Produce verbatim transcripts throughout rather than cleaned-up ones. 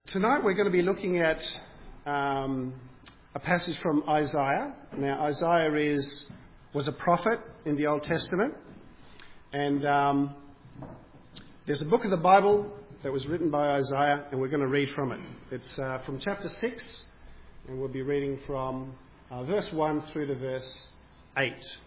Tonight we're going to be looking at um, a passage from Isaiah. Now Isaiah is was a prophet in the Old Testament, and um, there's a book of the Bible that was written by Isaiah, and we're going to read from it. It's uh, from chapter six, and we'll be reading from uh, verse one through to verse eight.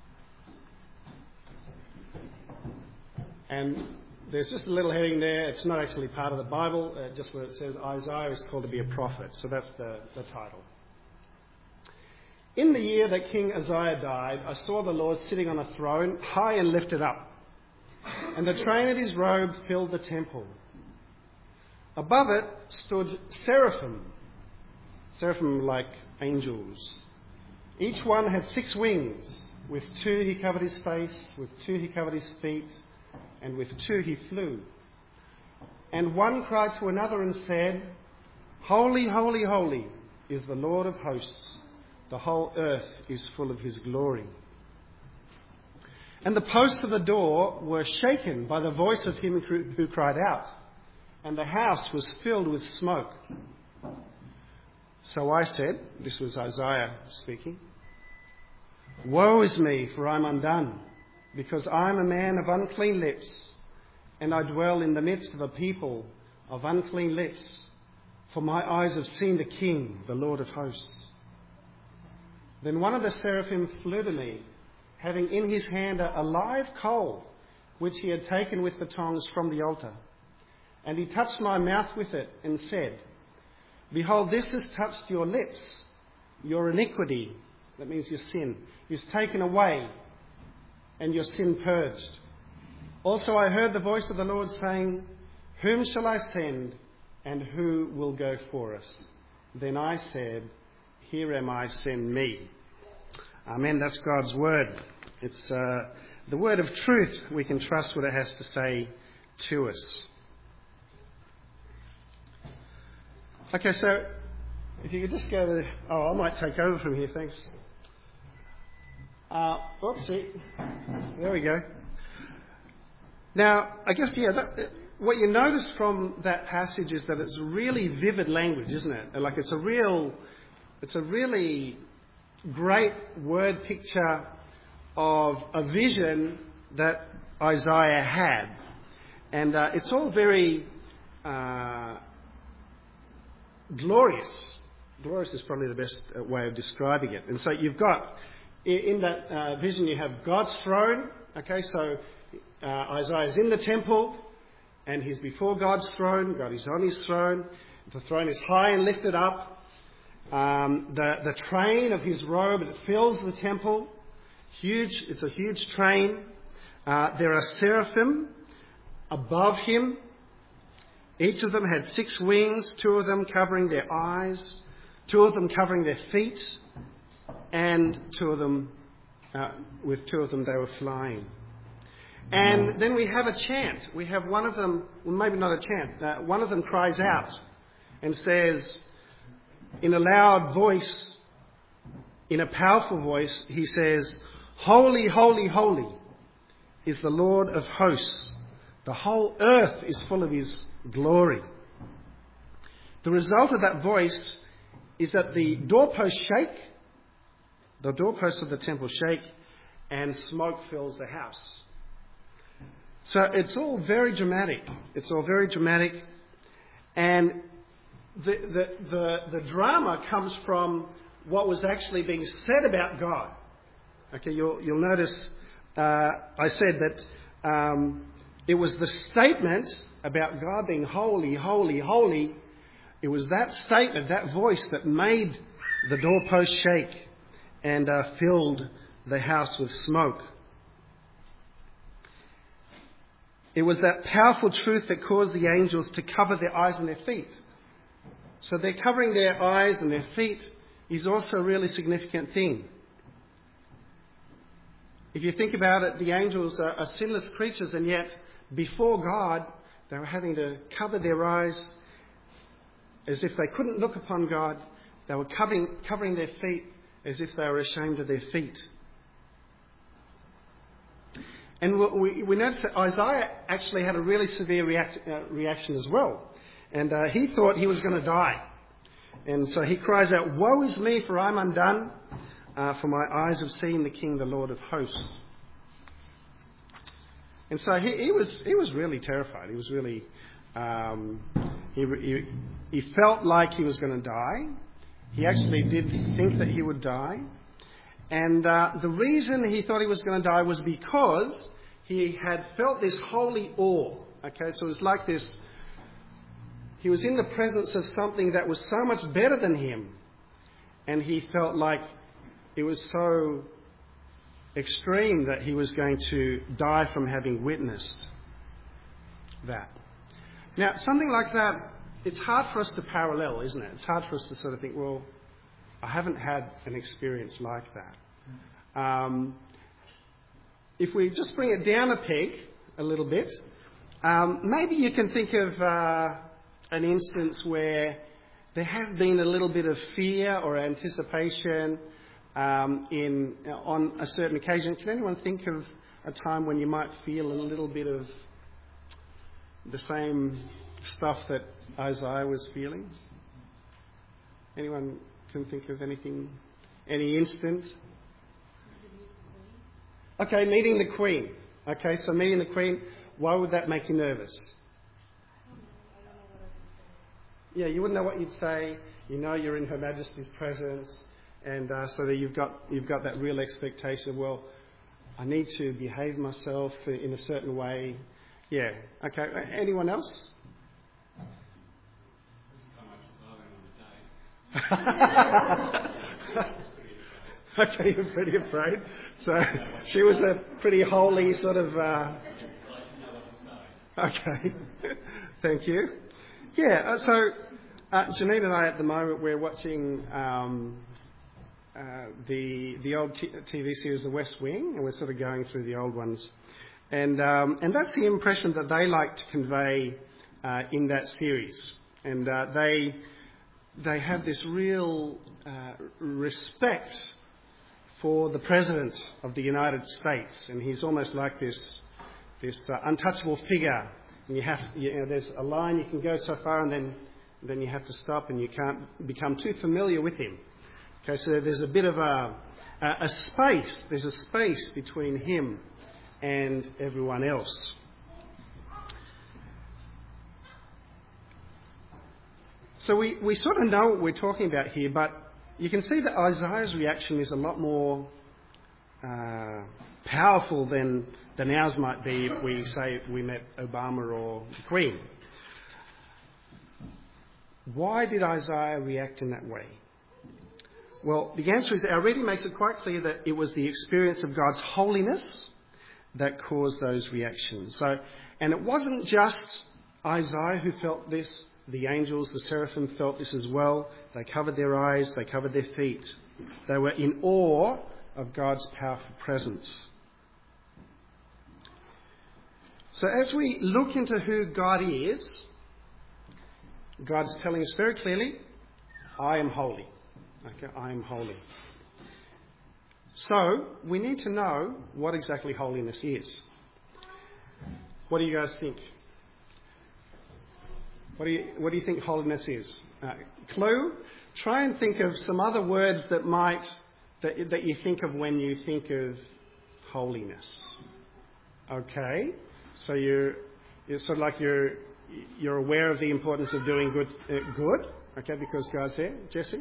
And there's just a little heading there. It's not actually part of the Bible, uh, just where it says Isaiah is called to be a prophet. So that's the, the title. In the year that King Uzziah died, I saw the Lord sitting on a throne, high and lifted up, and the train of his robe filled the temple. Above it stood seraphim, seraphim like angels. Each one had six wings. With two he covered his face, with two he covered his feet, and with two he flew. And one cried to another and said, "Holy, holy, holy is the Lord of hosts. The whole earth is full of his glory." And the posts of the door were shaken by the voice of him who cried out, and the house was filled with smoke. So I said, this was Isaiah speaking, "Woe is me, for I'm undone, because I am a man of unclean lips, and I dwell in the midst of a people of unclean lips, for my eyes have seen the King, the Lord of hosts." Then one of the seraphim flew to me, having in his hand a live coal, which he had taken with the tongs from the altar. And he touched my mouth with it and said, "Behold, this has touched your lips. Your iniquity," that means your sin, "is taken away, and your sin purged." Also I heard the voice of the Lord saying, "Whom shall I send, and who will go for us?" Then I said, "Here am I, send me." Amen. That's God's word. It's uh, the word of truth. We can trust what it has to say to us. Okay, so if you could just go to... Oh, I might take over from here, thanks. Uh, oopsie. There we go. Now, I guess, yeah, that, what you notice from that passage is that it's really vivid language, isn't it? Like it's a real, it's a really great word picture of a vision that Isaiah had. And uh, it's all very uh, glorious. Glorious is probably the best way of describing it. And so you've got... In that uh, vision, you have God's throne. Okay, so uh, Isaiah's in the temple, and he's before God's throne. God is on his throne. The throne is high and lifted up. Um, the the train of his robe, it fills the temple. Huge. It's a huge train. Uh, there are seraphim above him. Each of them had six wings. Two of them covering their eyes. Two of them covering their feet. And two of them, uh, with two of them, they were flying. And then we have a chant. We have one of them, well, maybe not a chant, uh, one of them cries out and says, in a loud voice, in a powerful voice, he says, "Holy, holy, holy is the Lord of hosts. The whole earth is full of his glory." The result of that voice is that the doorposts shake. The doorposts of the temple shake, and smoke fills the house. So it's all very dramatic. It's all very dramatic. And the, the, the, the drama comes from what was actually being said about God. Okay, you'll, you'll notice uh, I said that um, it was the statement about God being holy, holy, holy. It was that statement, that voice that made the doorpost shake and uh, filled the house with smoke. It was that powerful truth that caused the angels to cover their eyes and their feet. So they're covering their eyes and their feet is also a really significant thing. If you think about it, the angels are, are sinless creatures, and yet before God, they were having to cover their eyes as if they couldn't look upon God. They were covering, covering their feet as if they were ashamed of their feet. And we, we notice that Isaiah actually had a really severe react, uh, reaction as well. And uh, he thought he was going to die. And so he cries out, "Woe is me, for I'm undone, uh, for my eyes have seen the King, the Lord of hosts." And so he, he was he was really terrified. He was really, um, he, he, he felt like he was going to die. He actually did think that he would die. And uh, the reason he thought he was going to die was because he had felt this holy awe. Okay, so it was like this, he was in the presence of something that was so much better than him. And he felt like it was so extreme that he was going to die from having witnessed that. Now, something like that, it's hard for us to parallel, isn't it? It's hard for us to sort of think, well, I haven't had an experience like that. Um, if we just bring it down a peg a little bit, um, maybe you can think of uh, an instance where there has been a little bit of fear or anticipation um, in on a certain occasion. Can anyone think of a time when you might feel a little bit of the same stuff that Isaiah was feeling? Anyone can think of anything, any instance? Okay, meeting the Queen. Okay, so meeting the Queen, why would that make you nervous? Yeah, you wouldn't know what you'd say. You know you're in Her Majesty's presence, and uh, so that you've got you've got that real expectation of, well, I need to behave myself in a certain way. Yeah. Okay. Anyone else? Okay, you're pretty afraid. So she was a pretty holy sort of. Uh... Okay. Thank you. Yeah. Uh, so uh, Janine and I at the moment we're watching um, uh, the the old t- TV series The West Wing, and we're sort of going through the old ones, and um, and that's the impression that they like to convey uh, in that series, and uh, they. They have this real uh, respect for the President of the United States, and he's almost like this this uh, untouchable figure. And you have, you know, there's a line you can go so far, and then then you have to stop, and you can't become too familiar with him. Okay, so there's a bit of a a, a space. There's a space between him and everyone else. So we, we sort of know what we're talking about here, but you can see that Isaiah's reaction is a lot more uh, powerful than, than ours might be if we say we met Obama or the Queen. Why did Isaiah react in that way? Well, the answer is our reading makes it quite clear that it was the experience of God's holiness that caused those reactions. So, and it wasn't just Isaiah who felt this. The angels, the seraphim, felt this as well. They covered their eyes, they covered their feet. They were in awe of God's powerful presence. So as we look into who God is, God's telling us very clearly, I am holy. Okay, I am holy. So we need to know what exactly holiness is. What do you guys think? What do you, what do you think holiness is? Uh, clue? Try and think of some other words that might, that, that you think of when you think of holiness. Okay? So you're, you're sort of like you're, you're aware of the importance of doing good, uh, good, okay, because God's there. Jesse?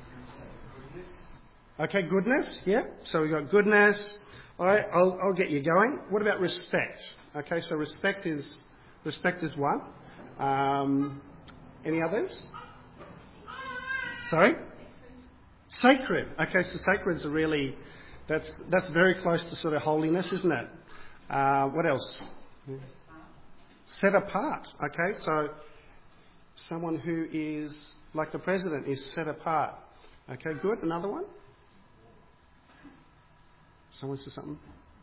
Okay, goodness, yeah. So we've got goodness. All right, I'll, I'll get you going. What about respect? Okay, so respect is, respect is one. Um, any others? Sorry? Sacred. Okay, so sacred's a really, that's that's very close to sort of holiness, isn't it? Uh, what else? Set apart. Okay, so someone who is, like the President, is set apart. Okay, good. Another one? Someone said something?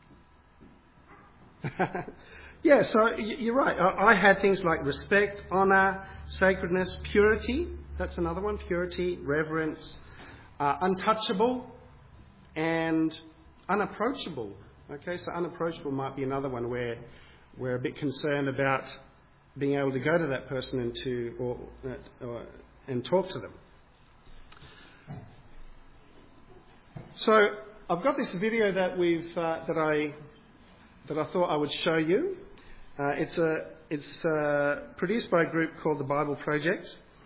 Yeah, so you're right. I had things like respect, honour, sacredness, purity. That's another one. Purity, reverence, uh, untouchable, and unapproachable. Okay, so unapproachable might be another one where we're a bit concerned about being able to go to that person and to or, or and talk to them. So I've got this video that we've uh, that I that I thought I would show you. Uh, it's a it's uh, produced by a group called the Bible Project.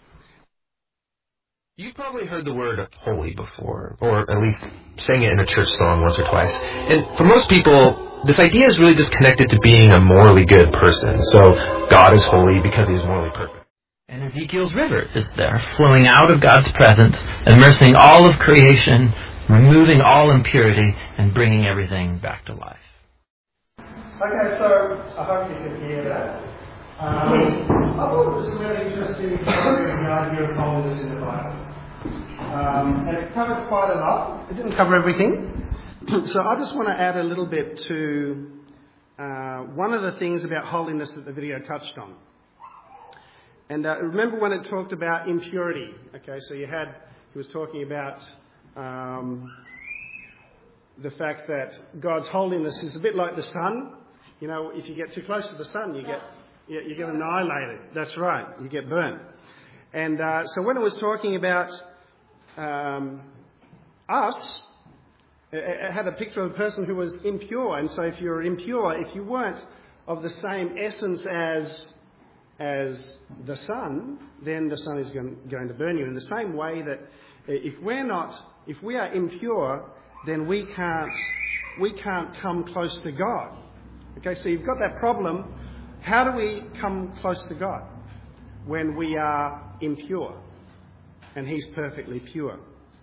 You've probably heard the word holy before, or at least sang it in a church song once or twice. And for most people, this idea is really just connected to being a morally good person. So God is holy because He's morally perfect. And Ezekiel's river is there, flowing out of God's presence, immersing all of creation, removing all impurity, and bringing everything back to life. Okay, so I hope you can hear that. Um, I thought it was a really interesting story of the idea of holiness in the Bible. Um, and it covered quite a lot. It didn't cover everything. So I just want to add a little bit to uh, one of the things about holiness that the video touched on. And uh, remember when it talked about impurity? Okay, so you had, he was talking about um, the fact that God's holiness is a bit like the sun. You know, if you get too close to the sun, you get you, you get annihilated. That's right, you get burnt. And uh, so when it was talking about um, us, it, it had a picture of a person who was impure. And so if you're impure, if you weren't of the same essence as as the sun, then the sun is going, going to burn you. In the same way that if we're not, if we are impure, then we can't we can't come close to God. Okay, so you've got that problem. How do we come close to God when we are impure and He's perfectly pure?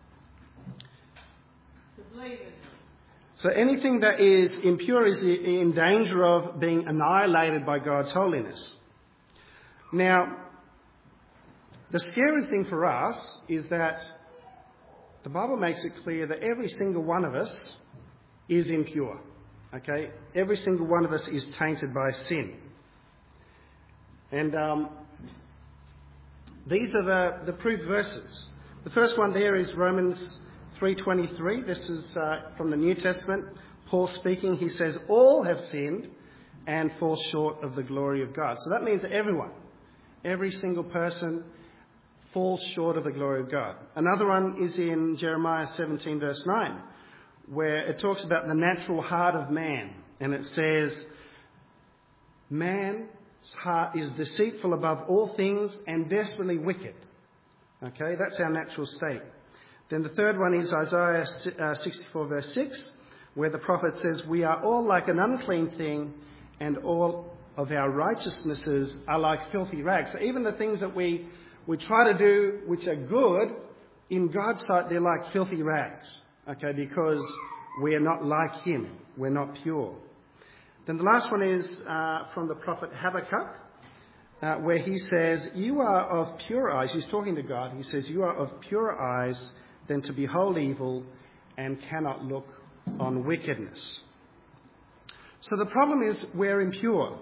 So anything that is impure is in danger of being annihilated by God's holiness. Now, the scary thing for us is that the Bible makes it clear that every single one of us is impure. Okay? Every single one of us is tainted by sin. And um, these are the, the proof verses. The first one there is Romans three twenty-three. This is uh, from the New Testament. Paul speaking, he says, all have sinned and fall short of the glory of God. So that means that everyone, every single person falls short of the glory of God. Another one is in Jeremiah seventeen verse nine, where it talks about the natural heart of man. And it says, man's heart is deceitful above all things and desperately wicked. Okay, that's our natural state. Then the third one is Isaiah sixty-four verse six, where the prophet says, we are all like an unclean thing and all of our righteousnesses are like filthy rags. So even the things that we, we try to do which are good, in God's sight they're like filthy rags. Okay, because we are not like Him. We're not pure. Then the last one is uh, from the prophet Habakkuk, uh, where he says, you are of pure eyes. He's talking to God. He says, you are of purer eyes than to behold evil and cannot look on wickedness. So the problem is we're impure.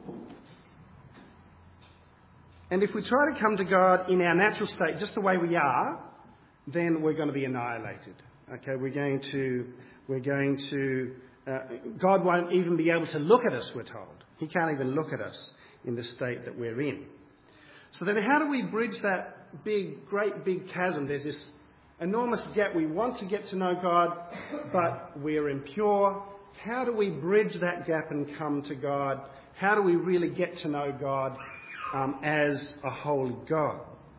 And if we try to come to God in our natural state, just the way we are, then we're going to be annihilated. Okay, we're going to, we're going to, uh, God won't even be able to look at us, we're told. He can't even look at us in the state that we're in. So then how do we bridge that big, great big chasm? There's this enormous gap. We want to get to know God, but we're impure. How do we bridge that gap and come to God? How do we really get to know God um, as a holy God?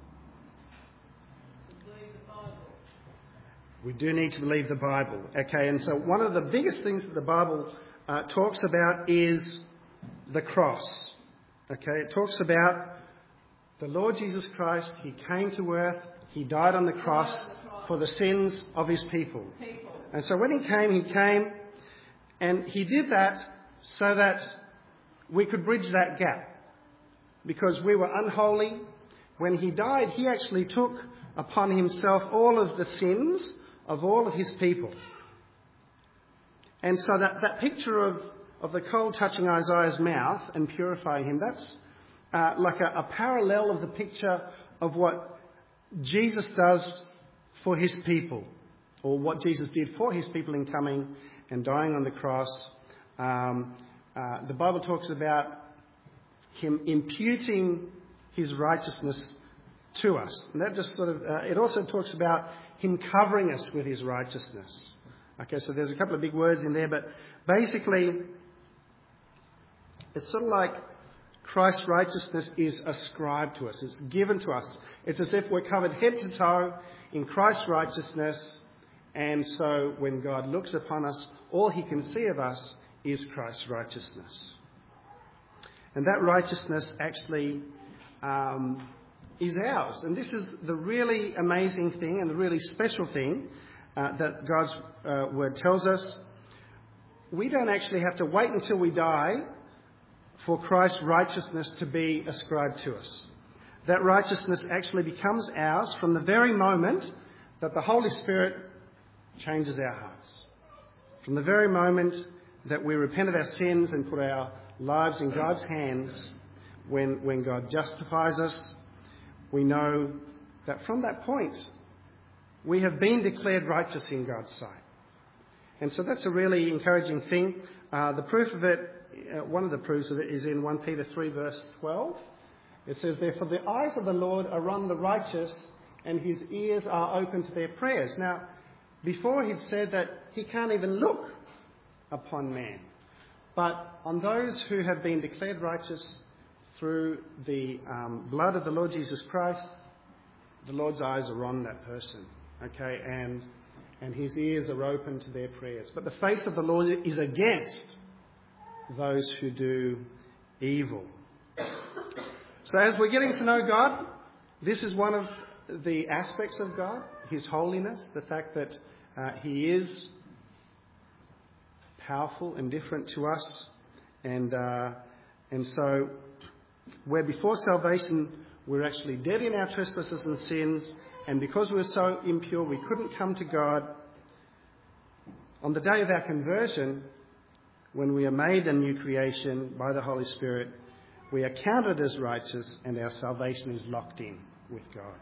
We do need to believe the Bible. Okay, and so one of the biggest things that the Bible uh, talks about is the cross. Okay, it talks about the Lord Jesus Christ. He came to earth. He died on the cross for the sins of His people. And so when He came, He came and He did that so that we could bridge that gap. Because we were unholy. When He died, He actually took upon Himself all of the sins of all of His people. And so that, that picture of, of the coal touching Isaiah's mouth and purifying him, that's uh, like a, a parallel of the picture of what Jesus does for His people, or what Jesus did for His people in coming and dying on the cross. Um, uh, the Bible talks about him imputing his righteousness to us. And that just sort of, uh, it also talks about him covering us with his righteousness. Okay, so there's a couple of big words in there, but basically it's sort of like Christ's righteousness is ascribed to us. It's given to us. It's as if we're covered head to toe in Christ's righteousness, and so when God looks upon us, all he can see of us is Christ's righteousness. And that righteousness actually um, is ours. And this is the really amazing thing and the really special thing uh, that God's uh, word tells us. We don't actually have to wait until we die for Christ's righteousness to be ascribed to us. That righteousness actually becomes ours from the very moment that the Holy Spirit changes our hearts. From the very moment that we repent of our sins and put our lives in God's hands, when, when God justifies us, we know that from that point we have been declared righteous in God's sight. And so that's a really encouraging thing. Uh, the proof of it, uh, one of the proofs of it is in First Peter three verse twelve. It says, "Therefore the eyes of the Lord are on the righteous, and his ears are open to their prayers." Now, before he'd said that he can't even look upon man. But on those who have been declared righteous through the um, blood of the Lord Jesus Christ, the Lord's eyes are on that person, okay, and and his ears are open to their prayers. But the face of the Lord is against those who do evil. So as we're getting to know God, this is one of the aspects of God, his holiness, the fact that uh, he is powerful and different to us. And uh, and so where before salvation we're actually dead in our trespasses and sins, and because we were so impure we couldn't come to God, on the day of our conversion, when we are made a new creation by the Holy Spirit, we are counted as righteous and our salvation is locked in with God.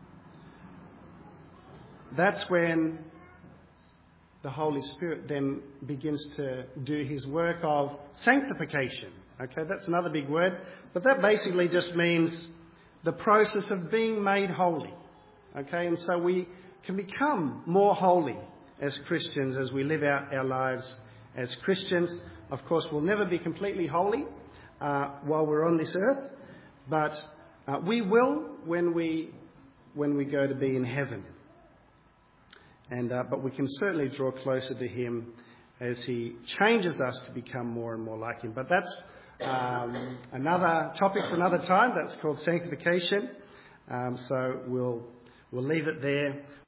That's when the Holy Spirit then begins to do his work of sanctification. Okay, that's another big word, but that basically just means the process of being made holy. Okay, and so we can become more holy as Christians as we live out our lives as Christians. Of course, we'll never be completely holy uh, while we're on this earth, but uh, we will when we when we go to be in heaven. And uh, but we can certainly draw closer to him as he changes us to become more and more like him. But that's um, another topic for another time. That's called sanctification. Um, so we'll we'll leave it there.